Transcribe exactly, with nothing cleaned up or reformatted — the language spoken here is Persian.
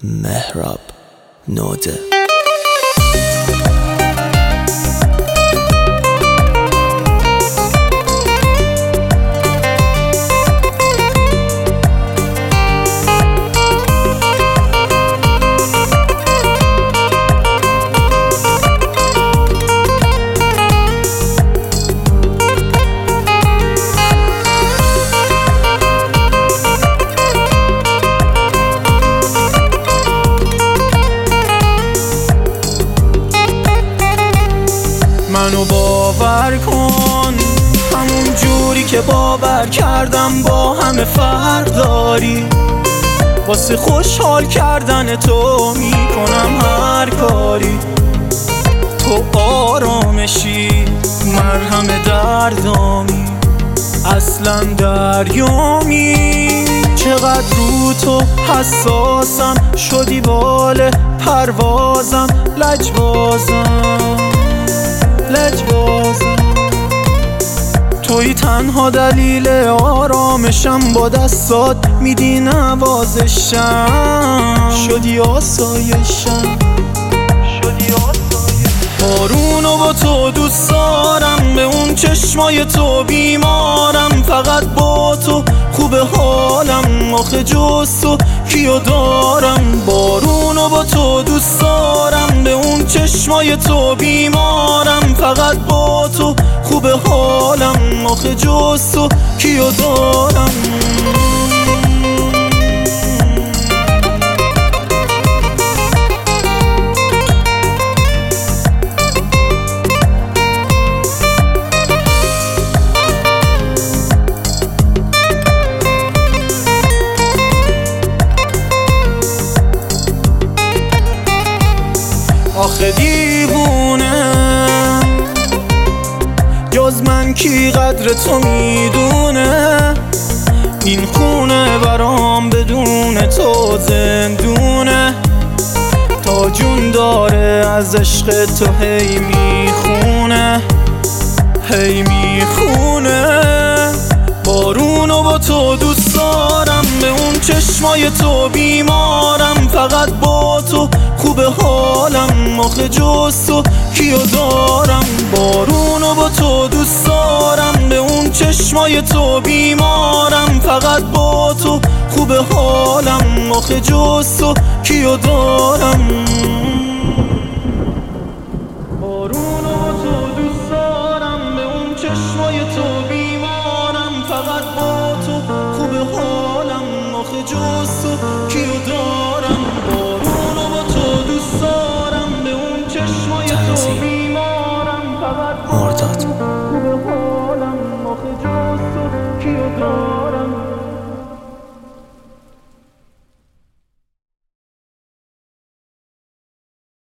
مهراب نوده. منو باور کن همون جوری که باور کردم با همه فرق داری. واسه خوشحال کردن تو میکنم هر کاری. تو آرامشی مرهم دردامی، اصلا دریامی. چقدر رو تو حساسم، شدی بال پروازم، لجبازم لجبازم. توی تنها دلیل آرامشم، با دستات میدی نوازشم. شدی آسایشم شدی آسایشم. بارونو با تو دوست دارم، به اون چشمای تو بیمارم. فقط با تو خوب حالم، آخه جز تو کیو دارم. بارونو با تو دوست دارم، به اون چشمای تو بیمارم. فقط با تو خوب حالم، آخه جز تو کیو دارم. آخه دیوونه جز من کی قدر تو میدونه. این خونه برام بدون تو زندونه. تا جون داره از عشق تو هی میخونه هی میخونه. بارونو با تو دوست دارم، به اون چشمای تو بیمارم. فقط با تو خوب حالم، آخه جز تو کیو دارم. بارونو با تو دوست دارم، به اون چشمای تو بیمارم. فقط با تو خوب حالم، آخه جز تو کیو دارم. بارونو با تو دوست دارم، به اون چشمای تو بیمارم. فقط با تو خوب حالم، آخه جز تو کیو دارم. بارونو با تو دوست دارم، به اون چشمای تو بیمارم. فقط مرداد